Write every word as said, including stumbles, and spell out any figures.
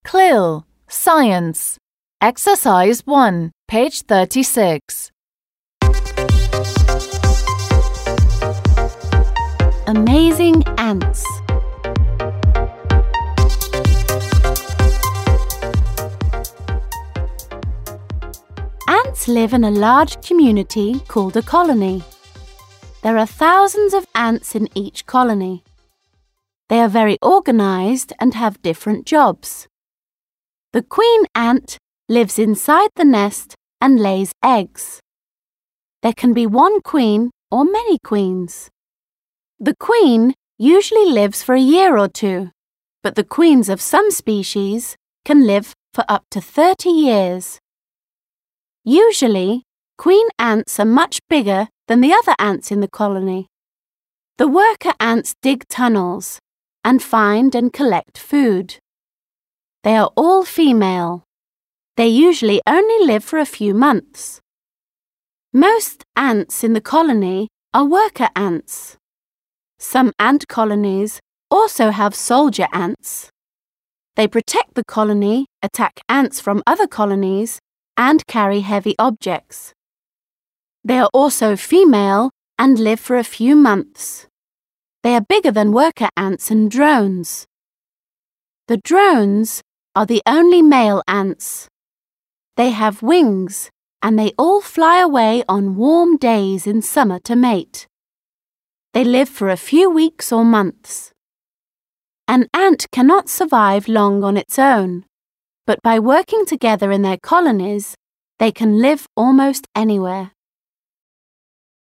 CLIL, Science. Exercise one, page thirty-six. Amazing ants. Ants live in a large community called a colony. There are thousands of ants in each colony. They are very organized and have different jobs. The queen ant lives inside the nest and lays eggs. There can be one queen or many queens. The queen usually lives for a year or two, but the queens of some species can live for up to thirty years. Usually, queen ants are much bigger than the other ants in the colony. The worker ants dig tunnels and find and collect food. They are all female. They usually only live for a few months. Most ants in the colony are worker ants. Some ant colonies also have soldier ants. They protect the colony, attack ants from other colonies, and carry heavy objects. They are also female and live for a few months. They are bigger than worker ants and drones. The drones are the only male ants. They have wings and they all fly away on warm days in summer to mate. They live for a few weeks or months. An ant cannot survive long on its own, but by working together in their colonies, they can live almost anywhere.